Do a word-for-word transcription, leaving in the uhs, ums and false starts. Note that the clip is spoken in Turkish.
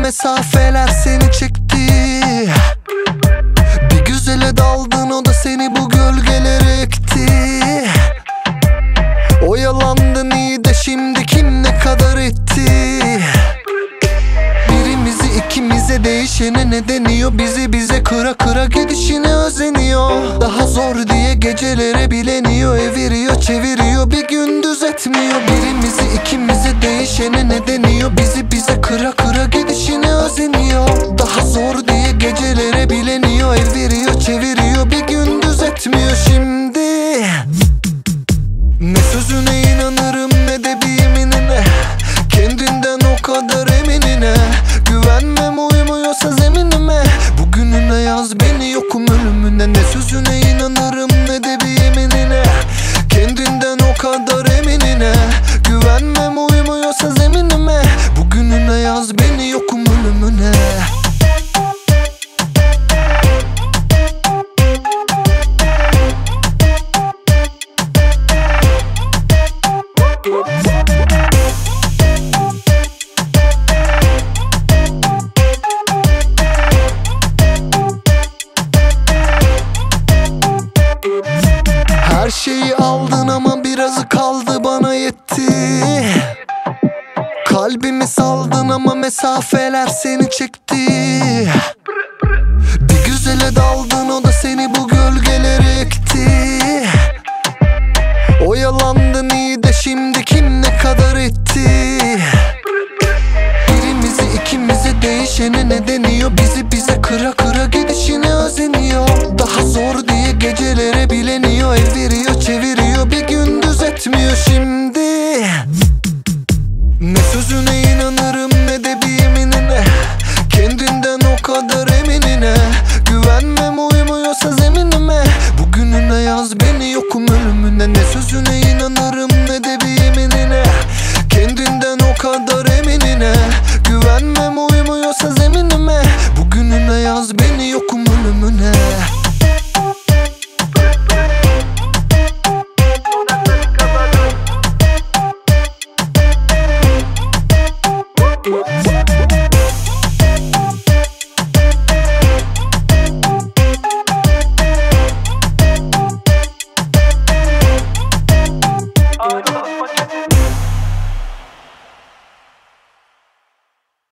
mesafeler seni çekti. Bir güzele daldın, o da seni bu gölgelere ekti. Oyalandın iyi de şimdi kim ne kadar etti? Birimizi ikimize değişene ne deniyor? Bizi bize kıra kıra gidişine özeniyor. Daha zor diye gecelere bileniyor. Eviriyor çeviriyor, bir gündüz etmiyor. Birimizi ikimize değişene ne deniyor? Bizi bize kıra kıra gidişine özeniyor. Daha zor diye gecelere bileniyor. Eviriyor çeviriyor, bir gündüz etmiyor şimdi. Ne sözüne inanırım ne de bir yeminine. Kendinden o kadar eminine. Güvenmem uymuyorsa zeminime. Bugününe yaz beni yokum ölümüne. Ne sözüne inanırım ne de bir yeminine. Kendinden o kadar eminine. Güvenmem uymuyorsa zeminime. Bugününe yaz beni yokum ölümüne. Her şeyi aldın ama birazı kaldı, bana yetti. Kalbimi saldın ama mesafeler seni çekti. Bir güzele daldın, o da seni bu gölgelere ekti. Oyalandın iyi de şimdi kim ne kadar etti? Birimizi ikimize değişene ne deniyor? Bizi bize kıra kıra gidişine özeniyor. Daha zor diye gecelere bileniyor. Eviriyor çeviriyor, bir gündüz etmiyor şimdi. Ne sözüne inanırım ne de bir yeminine. Kendinden o kadar eminine. Güvenmem uymuyorsa zeminime. Bugününe yaz beni yokum ölümüne. Ne sözüne inanırım ne de bir yeminine. Kendinden o kadar eminine.